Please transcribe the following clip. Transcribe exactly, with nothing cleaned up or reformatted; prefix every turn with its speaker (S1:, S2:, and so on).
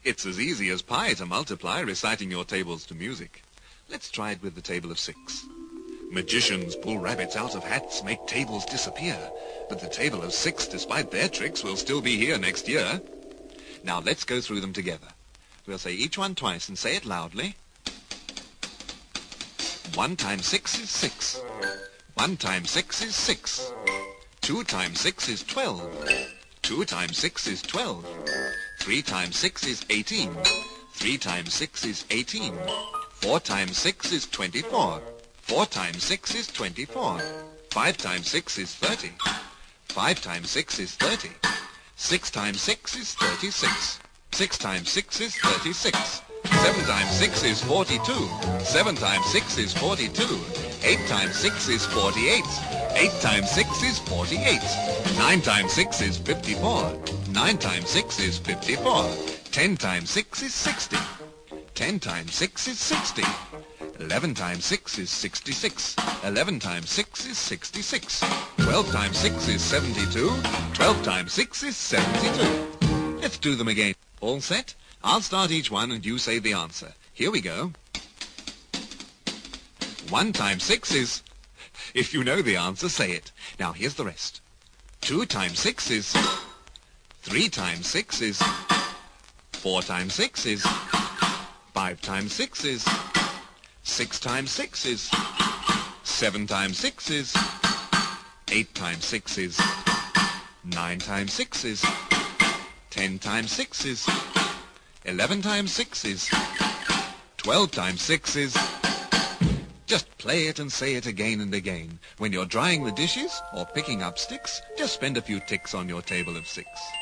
S1: It's as easy as pie to multiply, reciting your tables to music. Let's try it with the table of six. Magicians pull rabbits out of hats, make tables disappear. But the table of six, despite their tricks, will still be here next year. Now let's go through them together. We'll say each one twice and say it loudly. One times six is six. One times six is six. Two times six is twelve. Two times six is twelve. Three times six is eighteen. Three times six is eighteen. Four times six is twenty-four. Four times six is twenty-four. Five times six is thirty. Five times six is thirty. Six times six is thirty-six. Six times six is thirty-six. Seven times six is forty-two. Seven times six is forty-two. Eight times six is forty-eight. Eight times six is forty-eight. Nine times six is fifty-four. Nine times six is fifty-four. Ten times six is sixty. Ten times six is sixty. Eleven times six is sixty-six. Eleven times six is sixty-six. Twelve times six is seventy-two. Twelve times six is seventy-two. Let's do them again. All set? I'll start each one and you say the answer. Here we go. One times six is... If you know the answer, say it. Now here's the rest. Two times six is... Three times six is... Four times six is... Five times six is... Six times six is... Seven times six is... Eight times six is... Nine times six is... Ten times six is... Eleven times six is... Twelve times six is... Just play it and say it again and again. When you're drying the dishes or picking up sticks, just spend a few ticks on your table of six.